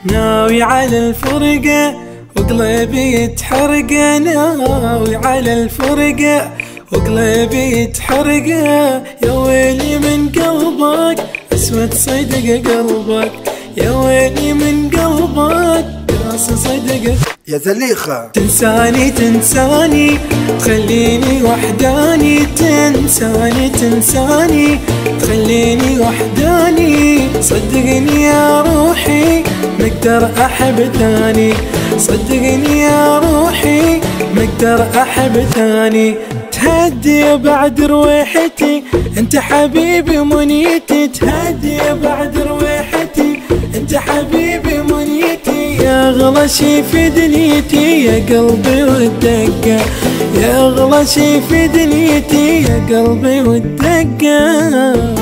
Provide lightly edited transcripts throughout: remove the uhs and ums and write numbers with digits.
ناوي على الفرقة وقلبي يتحرق، ناوي على الفرقة وقلبي يتحرق. يا ويلي من قلبك اسود صدق قلبك، يا ويلي من قلبك راس صدق. يا زليخة تنساني تنساني تخليني وحداني، تنساني تنساني تخليني وحداني. صدقني يا روحي مقدر احب ثاني، صدقني يا روحي مقدر احب ثاني. تهدي بعد رويحتي انت حبيبي منيتي، تهدي بعد رويحتي انت حبيبي منيتي. يا اغلى شي في دنيتي يا قلبي والدقة، يا اغلى شي في دنيتي يا قلبي والدقة.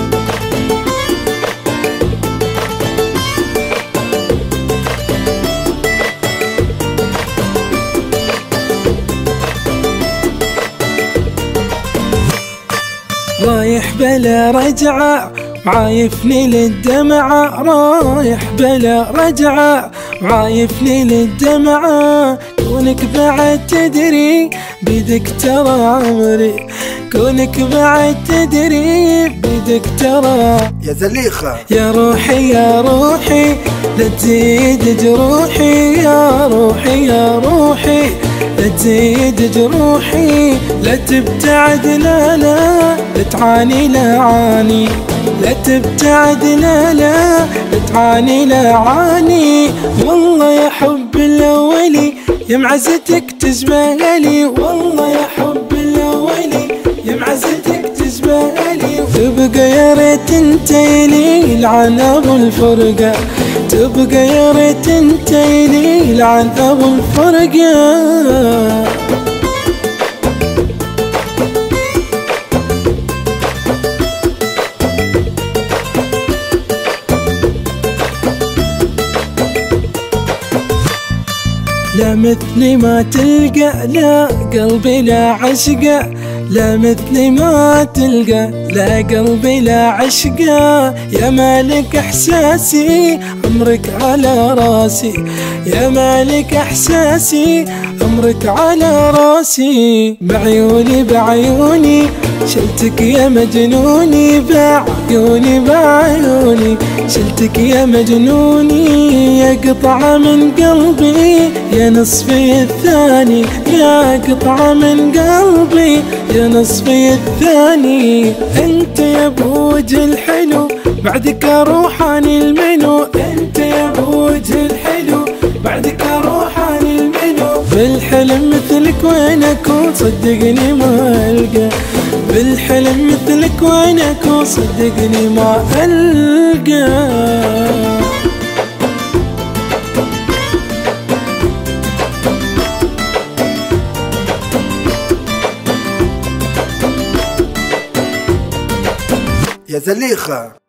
رايح بلا رجعة معايفني للدمعة، رايح بلا رجعة معايفني للدمعة. كونك بعد تدري بيدك ترى عمري، كونك بعد تدري بيدك ترى. يا زليخة يا روحي يا روحي لا تزيد جروحي، يا روحي يا روحي لا تزيد جروحي. لا تبتعد لا لا لا تعاني لا عاني، لا تبتعد لا لا لا تعاني لا عاني. والله يا حب الاولي يا معزتك تشبهلي، والله يا حب الاولي يا معزتك تشبهلي. تبقى يا ريت انت لي لعن ابو الفرقة، تبقى يا ريت انت لي لعن ابو الفرقة. لا مثلي ما تلقى لا قلبي لا عشقه، لا مثلي ما تلقى لا قلبي لا عشقه. يا مالك احساسي عمرك على راسي، يا مالك احساسي عمرك على راسي. بعيوني بعيوني شلتك يا مجنوني، بعيوني بعيوني شلتك يا مجنوني. يا قطعة من قلبي يا نصفي الثاني، يا قطعة من قلبي يا نصفي الثاني. انت يا بوجه الحلو بعدك اروح عن المنو، انت يا بوجه الحلو بعدك اروح عن المنو. بالحلم مثلك وين اكون صدقني ما القى، بالحلم مثلك وين اكون صدقني ما القى. يا زليخة